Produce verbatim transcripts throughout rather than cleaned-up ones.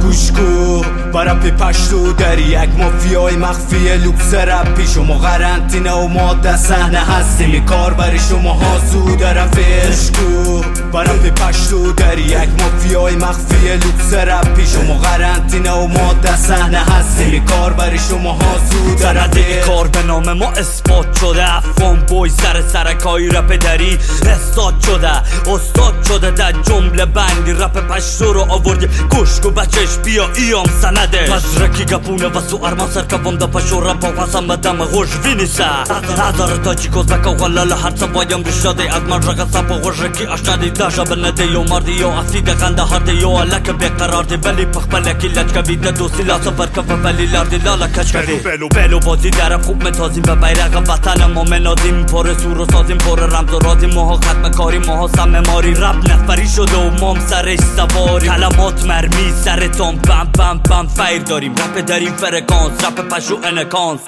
گوشگو برپ پشتو در یک مافیای مخفی لوکس رپی. شما قرنطینه و ما در صحنه هستیم، کار برای شما ها زود رفه. گوشگو برپ پشتو در یک مافیای مخفی لوکس رپی. شما قرنطینه و ما در صحنه هستیم، کار برای شما ها زود رفه. کار به نام ما اثبات شده، افغان بوی سر سرکای رپ دری استاد شده، استاد شده در جمله بندی. رپ پشتو رو آوردی گوشگو بچش بیا ایام سنده. مزرکی گپونه و سو ارمان سرکوان دا پشو رپ و پسم بدم خوش وینیسه. هزار تاجی کزبک و غلاله هر سوایم رشاده از من رقا سپ و غرشکی اشنادی داشا بنده یو مردی یو افسیده غنده هرده یو علک بیقرار دی ولی پخ بلکی لچکا بیده دو سیلا سفر کفه ولی لردی لالا کچکا دی. بلو بلو بازی درم خوب متازیم به بیرق وطن ما منازیم، پر سور و سازیم پر رمز و رازیم. ماها ختم کاری ماها سم ماری، رب نفری شده و مام سرش سواری. کلمات مرمی سرتان بم بم بم فیر داریم، رپ داریم فرکانس، رپ پشو انکانس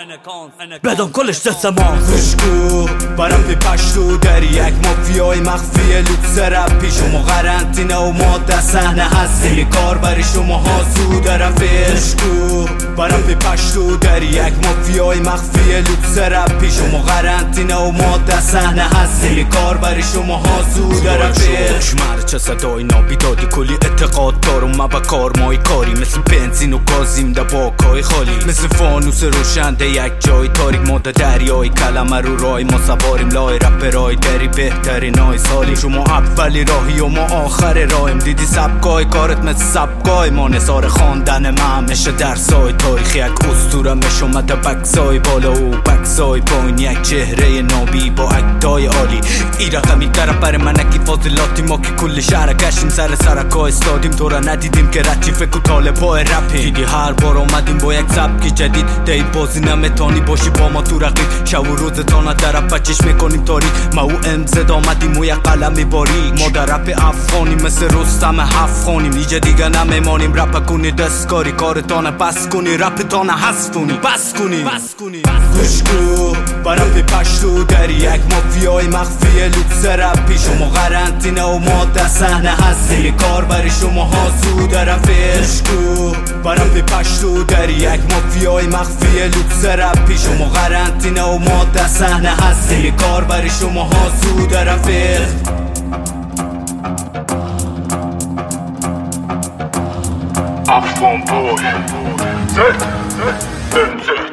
بدان کلش دست ماست. گوشگو برپ پشتو در یک مافیای مخفی لوکس رپی. شما قرنطینه و ما در صحنه هستیم، کار برای شما ها زود رفه. گوشگو برپ پشتو در یک مافیای مخفی لوکس رپی. شما قرنطینه و ما در صحنه هستیم، کار برای شما ها زود رفه. شمر چه صدای نابیدادی کلی اعتقاد دارم ما با کار مای کاری، مثل بنزین و گازیم در باکای خالی، مثل فانوس روشنده یک جای تاریک. ما در دریای کلمه رو رای ما سواریم، لای رپ رای دری بهترین های سالی. شما اولی راهی و ما آخر راهیم، دیدی سبکای کارت مثل سبکای ما. نثار خواندن من میشه درسای تاریخ، یک اسطوره میشه اومده بکسای بالا و بکسای پایین. یک چهره نابی با اکتای عالی، ای رقمی در بر منکی فاضلاتی. ما که کل شهر گشتیم سر سرکا استادیم، تو را ندیدیم که رچیفه کو طالبای رپی. دیدی هر بار آمدیم با یک سبک جدید، دی بازی نمیتانی باشی با ما تو رقیب. شب و روز تانا در رپ بچش میکنیم تاریک، ما او امزد آمدیم و یک قلم باریک. ما در رپ افغانی مثل رستم هفت خانیم، ایجا دیگه نمیمانیم. رپ کنی دستکاری کارتانه بس کنی، رپ تانه حذف کنی بس کنی بس کنی. گوشگو برپ پشتو در یک مافیای مخفی لوکس رپی. شما قرنطینه و ما در صحنه هستیم، کار برای شما ها زود رفه. گوشگو برپ پشتو در یک مافیای مخفی لوکس رپی. شما قرنطینه و ما در صحنه هستیم، کار برای شما ها زود رفه. Afghan boy,